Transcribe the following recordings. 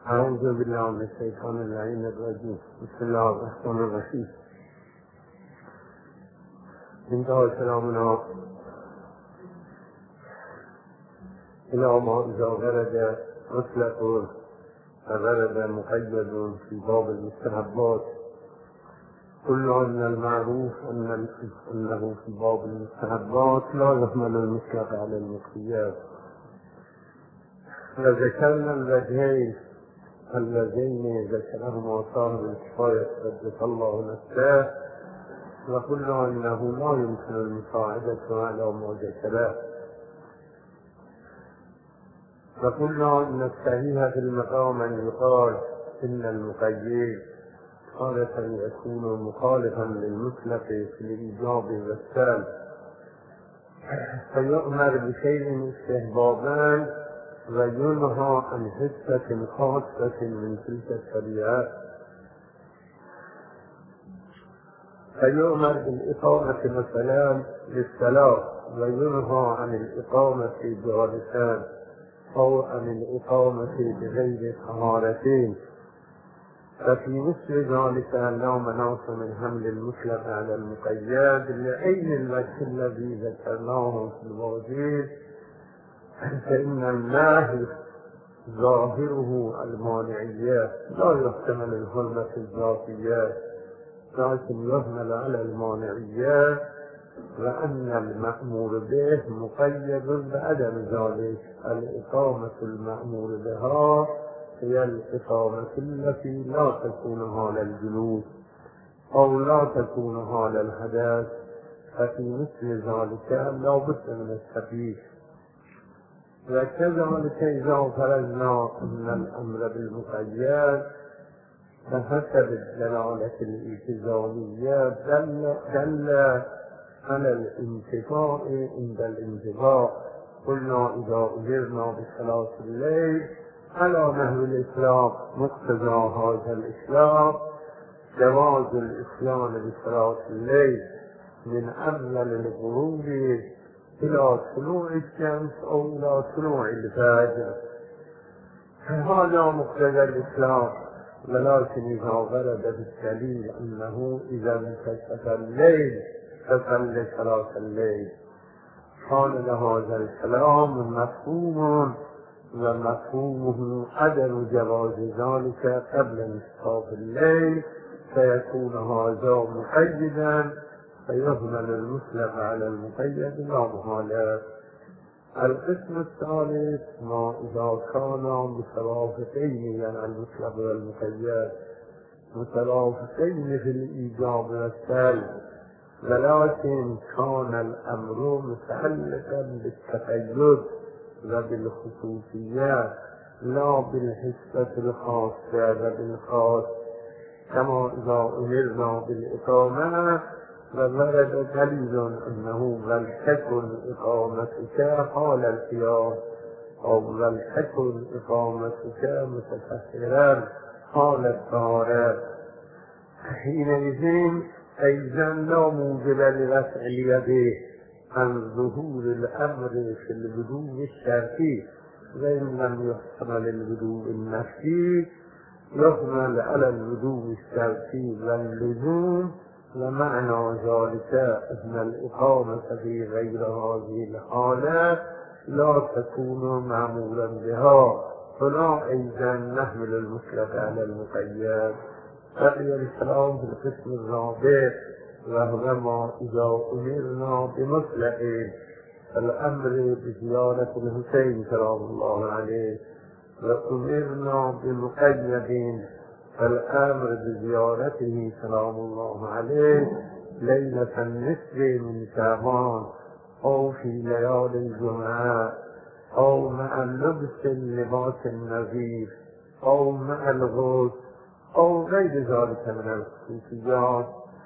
أعوذ بالله من الشيطان اللعين الرجيم. بسم الله الرحمن الرحيم. انتهى كلامنا إلى ما إذا ورد مطلق وورد مقيد في باب المستحبات. قلنا أن المعروف أنه في باب المستحبات لا يحمل المطلق على المقيد، وذكرنا الوجهين اللذين ذكرهما صاحب الكفاية قدس الله نفسه، وقلنا أنه لا يمكن المساعدة على ما ذكره، وقلنا أن الصحيح في المقام أن يقال إن المقيد تارة يكون مخالفا للمطلق في الإيجاب والسلب، فيؤمر بشيء استحبابا وينهى عن حسة خاصة من تلك الشريعة، فيؤمر بالإقامة مثلا للصلاة وينهى عن الإقامة بجالسان أو عن الإقامة بغير طهارتين، ففي مثل ذلك لا مناص من حمل المطلق على المقيد لأي الوجه الذي ذكرناه في الواجب، فإن النهي ظاهره المانعية لا يحتمل الحرمة الذاتية، لكن يحمل على المانعية، وأن المأمور به مقيد بعدم ذلك. الإقامة المأمور بها هي الإقامة التي لا تكون حال الجلوس أو لا تكون حال الحدث، ففي مثل ذلك لا بد من التخفيف. وكذلك إذا فرضنا أن الأمر بالمقيد فحسب الدلالة الالتزامية دل على الانتفاع عند الانتفاع. قلنا إذا أمرنا بصلاة الليل على نحو الإسلام مقتضى هذا الإسلام جواز الإسلام بصلاة الليل من أول الغروب إلى طلوع الشمس أو إلى طلوع الفجر، هذا مقتضى الإسلام. ولكن إذا ورد بالدليل أنه إذا انكشف الليل فصل صلاة الليل، كان لهذا الكلام مفهوم، ومفهومه عدم جواز ذلك قبل انتصاف الليل، فيكون هذا مقيدا فيحمل المطلق على المقيد لا محالة. القسم الثالث ما إذا كان مترافقين، يعني المطلق والمقيد مترافقين في الإيجاب والسلب، ولكن كان الأمر متعلقا بالتقيد وبالخصوصيات لا بالحسة الخاصة وبالخاص، كما إذا أمرنا بالإقامة وورد دليل أنه ولتكن إقامتك حال القيام أو ولتكن إقامتك متكثرا حال الطهارة، حينئذ أيضا لا موجب لرفع اليد عن ظهور الأمر في البدو الشرطي، وإن لم يحتمل البدو النفسي يحمل على البدو الشرطي واللزوم. ومعنى ذلك أن الإقامة في غير هذه الحالة لا تكون معمولا بها، فلا أيضا نحمل المطلق على المقيد. بقي الكلام في القسم الرابع، وهو ما إذا أمرنا بمطلق الأمر بزيارة الحسين سلام الله عليه، وأمرنا بمقيد الأمر بزيارته سلام الله عليه ليلة النصف من شعبان أو في ليالي الجمعة أو مع لبس اللباس النظيف أو مع الغسل أو غير ذلك من الخصوصيات.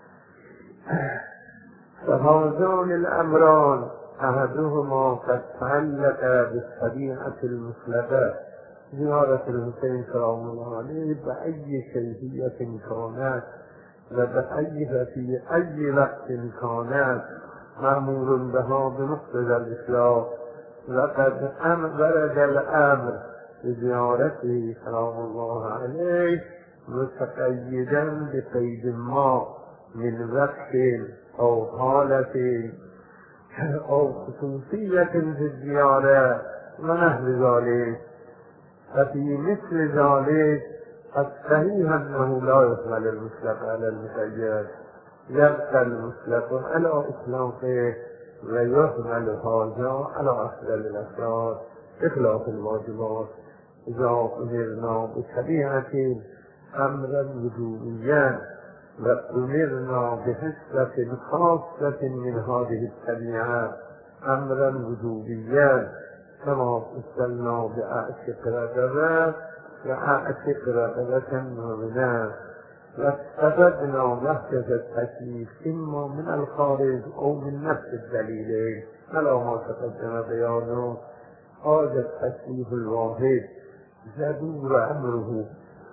فهذان الأمران أحدهما قد تعلق بالطبيعة المطلقة زيارة الحسين سلام الله عليه بأي كيفية كانت في أي وقت كانت مأمور بها بمقتضى الإسلام، وقد ورد الأمر بزيارته سلام الله عليه متقيدا بقيد ما من وقت أو حالة أو خصوصية في الزيارة ونحو ذلك. ففي مثل ذلك الصحيح أنه لا يحمل المطلق على المقيد، يبقى المطلق على إطلاقه ويحمل هذا على أفضل الأفراد بخلاف الواجبات. إذا أمرنا بطبيعة أمرا وجوبيا وأمرنا بحصة خاصة من هذه الطبيعة أمرا وجوبيا كما أرسلنا بأعتق رقبة وأعتق رقبة مؤمنة، واستفدنا وحدة التكليف إما من الخارج أو من نفس الدليلين على ما تقدم بيانه. هذا التكليف الواحد يدور أمره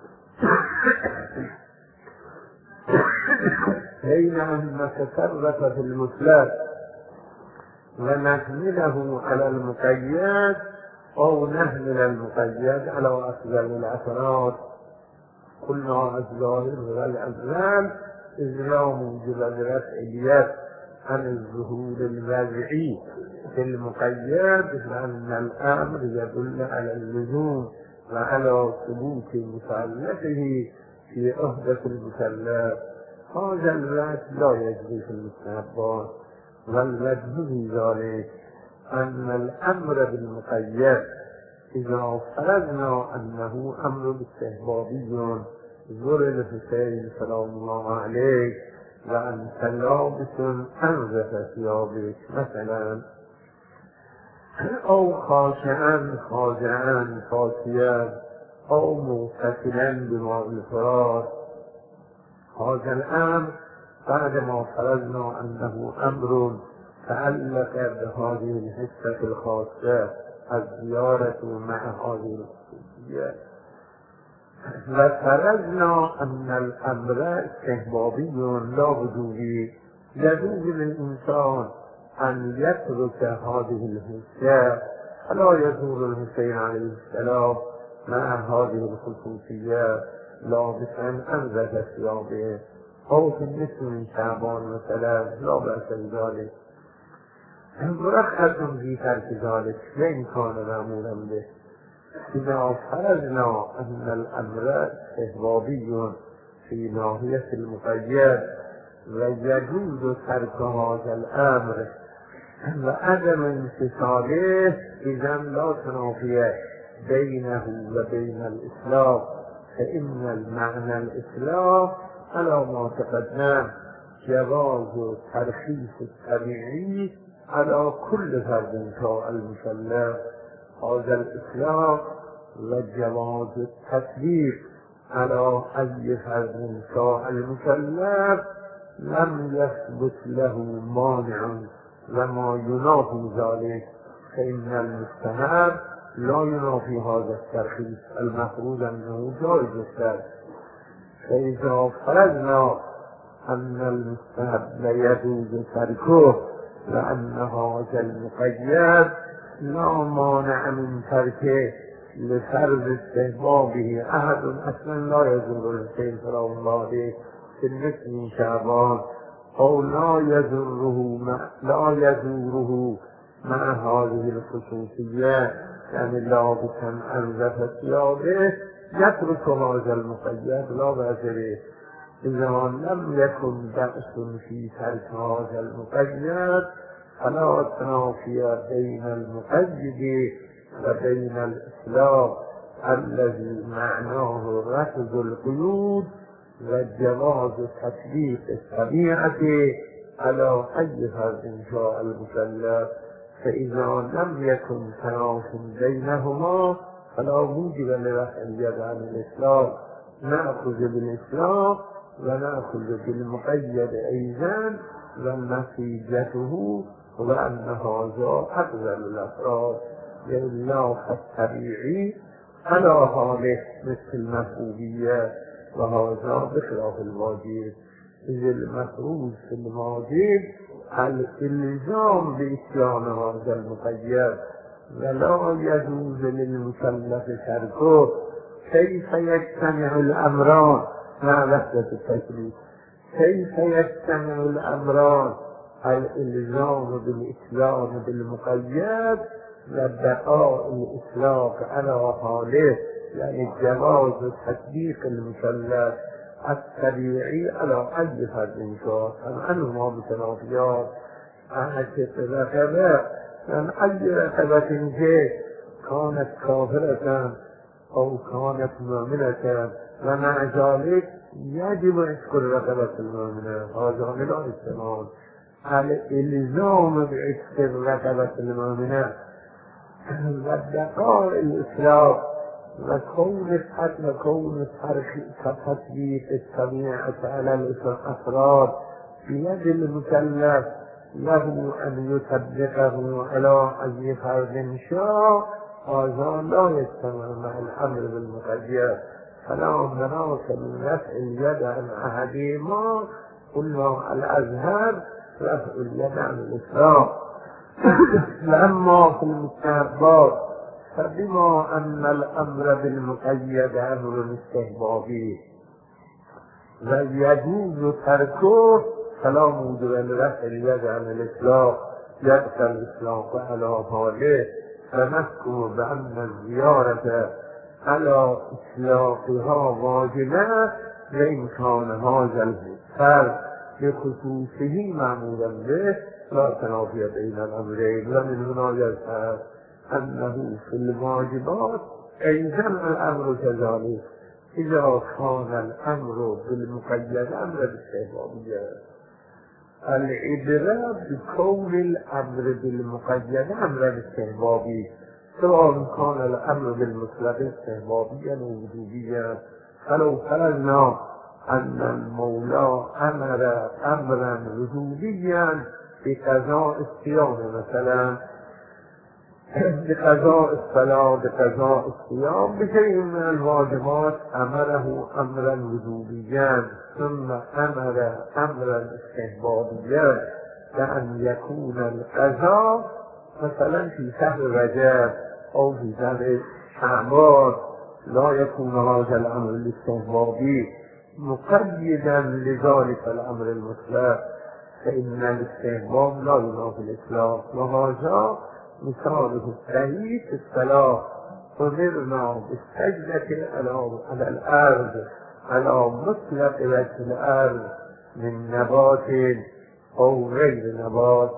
بين أن نتصرف في المطلق ونحمله على المقيد أو نحمل المقيد على أفضل الأفراد. قلنا الظاهر والأزلام إذ لا موجب رفع اليد عن الظهور الوضعي في المقيد، لأن الأمر يدل على اللزوم وعلى ثبوت مكلفه في عهدة المكلف. هذا الوجه لا يجري في المستحبات، والوجه في ذلك أن الأمر بالمقيد إذا فرضنا أنه أمر استحبابي ضرب الحسين سلام الله عليه وأنت لابس أنظف ثيابك مثلا، أو خاشعا خاضعا خاشيا أو مغتسلا بماء الفرات. هذا الأمر بعدما فرضنا أنه أمر تعلق بهذه الحصة الخاصة الزيارة مع هذه الخصوصية، وفرضنا أن الأمر استحبابي لا وجوبي، يجوز للإنسان أن يترك هذه الحصة فلا يزور الحسين عليه السلام مع هذه الخصوصية لابسا أنظف ثيابه، أو في النصف من شعبان مثلا لا بأس بذلك، مرخص في ترك ذلك وإن كان مأمورا به. إذا فرضنا أن الأمر استحبابي في ناحية المقيد ويجوز ترك هذا الأمر وعدم امتثاله، إذا لا تنافي بينه وبين الإسلام، فإن المعنى الإسلام على ما تقدم جواز ترخيص الطبيعي على كل فرد شاء المكلف. هذا الإسلام وجواز التكليف على أي فرد شاء المكلف لم يثبت له مانع وما ينافي ذلك، فإن المستحب لا ينافي هذا الترخيص، المفروض أنه جائز الترك. فإذا فرضنا أن المستحب لا يجوز تركه لأن هذا المقيد لا مانع من تركه لفرض استحبابه، أحد أصلا لا يزور الحسين سلام الله عليه في النصف من شعبان أو لا يزوره مع هذه الخصوصية، يعني لابسا أنظف ثيابه يترك هذا المقيد لا بأس به. إذا لم يكن بأس في ترك هذا المقيد فلا تنافي بين المقيد وبين الإسلام الذي معناه رفض القيود وجواز تطبيق الطبيعة على أي فرد شاء المكلف. فإذا لم يكن تناف بينهما فلا موجب لرفع اليد عن الإسلام، نأخذ بالإسلام ونأخذ بالمقيد أيضا، ونتيجته وأن هذا أفضل الأفراد لله الطبيعي على حاله مثل المفعولية، وهذا بخلاف الواجب، إذ المفروض في الواجب الالزام بإتيان هذا المقيد ولا يجوز للمكلف تركه. كيف يجتمع الأمران مع لحظة التكليف؟ كيف يجتمع الأمران؟ الإلزام بالإسلام بالمقيد وبقاء الإطلاق على حاله، يعني جواز تطبيق المكلف الطبيعي على أي فرد كان، عنهما متنافيات. أعتق رقبة من أي رقبة كانت كافرة أو كانت مؤمنة، ومع ذلك يجب عتق الرقبة المؤمنة، هذا من الاستعمال. الإلزام بعتق الرقبة المؤمنة وبقاء الإسلام وكون تطبيق الطبيعة على الأفراد بيد المكلف، له أن يطبقه على أي فرد شاء، هذا لا يجتمع مع الأمر بالمقيد. فلا مناص من رفع اليد عن أحدهما، قلنا الأزهر رفع اليد عن الإسلام. وأما في المستحبات فبما أن الأمر بالمقيد أمر استحبابي ويجوز تركه، فلا موجب لرفع اليد عن الإطلاق، يبقى الإطلاق على حاله. فنذكر بأن الزيارة على إطلاقها واجبة، وإن كان هذا الفرد بخصوصه معمولا به لا تنافي بين الأمرين. ومن هنا يظهر أنه في الواجبات أيضا الأمر كذلك، إذا كان الأمر بالمقيد أمر بالاستحبابية. العبرة بكون الأمر بالمقيد أمر استحبابي، سواء كان الأمر بالمطلق استحبابيا ووجوبيا. فلو فرضنا أن المولى أمر أمرا وجوبيا بقضاء الصيام مثلا، بقضاء الصلاة، بقضاء الصيام، بشيء من الواجبات، أمره أمرا وجوبيا ثم أمر أمرا استحبابيا، كأن يكون القضاء مثلا في شهر رجب أو في شهر شعبان، لا يكون هذا الأمر الاستحبابي مقيدا لذلك الأمر المطلق، فإن الاستحباب لا ينافي الإطلاق. وهذا مثاله الصحيح في الصلاة، أمرنا بالسجدة على الأرض، على مطلق وجه الأرض من نبات أو غير نبات.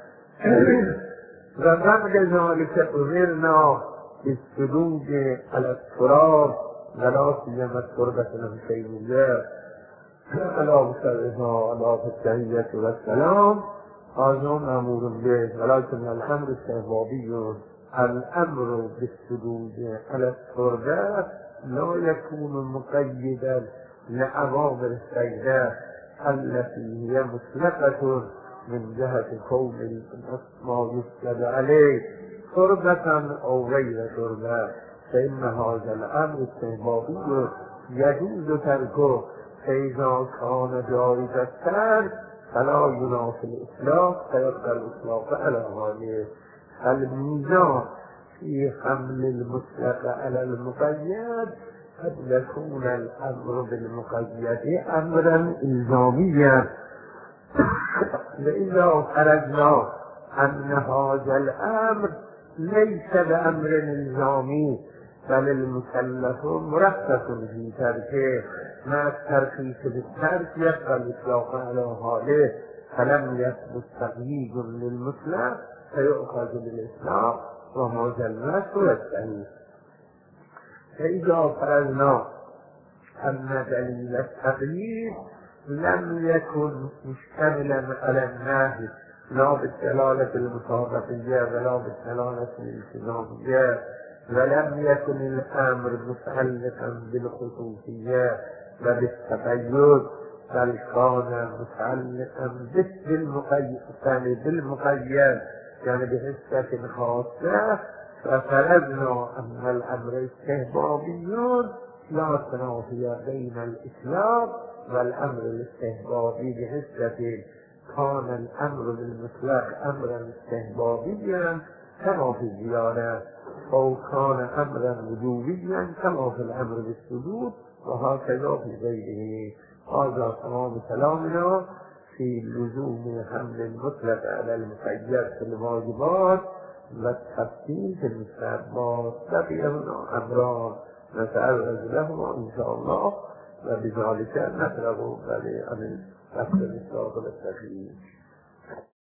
وبعد ذلك أمرنا بالسجود على التراب، ولا سيما التربة الهشيمية، على مصرفها على التحية والسلام، هذا مأمور به. ولكن الأمر استحبابي، الأمر بالسجود على التربة لا يكون مقيدا لأوامر السجدة التي هي مطلقة من جهة كون ما يسجد عليه تربة أو غير تربة، فإن هذا الأمر استحبابي يجوز تركه. فإذا كان جائز الترك فلا ينافي الإطلاق، فيبقى الإطلاق على حاله. الميزان في حمل المطلق على المقيد قد يكون الأمر بالمقيد أمرا إلزاميا، وإذا فرضنا أن هذا الأمر ليس بأمر إلزامي بل المكلف مرخص في تركه، مع الترخيص بالترك يبقى الإطلاق على حاله، فلم يثبت تقييد للمطلق فيؤخذ بالإطلاق، وهذا النص والسعيد. فإذا فرضنا أن دليل التقييد لم يكن مشتملا على النهي، لا بالدلالة المطابقية ولا بالدلالة الالتزامية، ولم يكن الأمر متعلقا بالخصوصية وبالتقيد، بل كان متعلقا بالمقيد، يعني بحسة خاصة. ففرضنا أن الأمر استحبابي لا تنافي بين الإسلام والأمر الاستحبابي بحسة كان الأمر بالمطلق أمرا استحبابيا، كما في الزيارة أو كان أمرا وجوبيا كما في الأمر بالسجود وهكذا في غيره. هذا تمام كلامنا في لزوم حمل المطلق على المقيد في الواجبات والتخفيف في المستحبات. بقي هنا أمران نتعرض لهما إن شاء الله وبذلك نقرأ عن الفصل السابق التخفيف.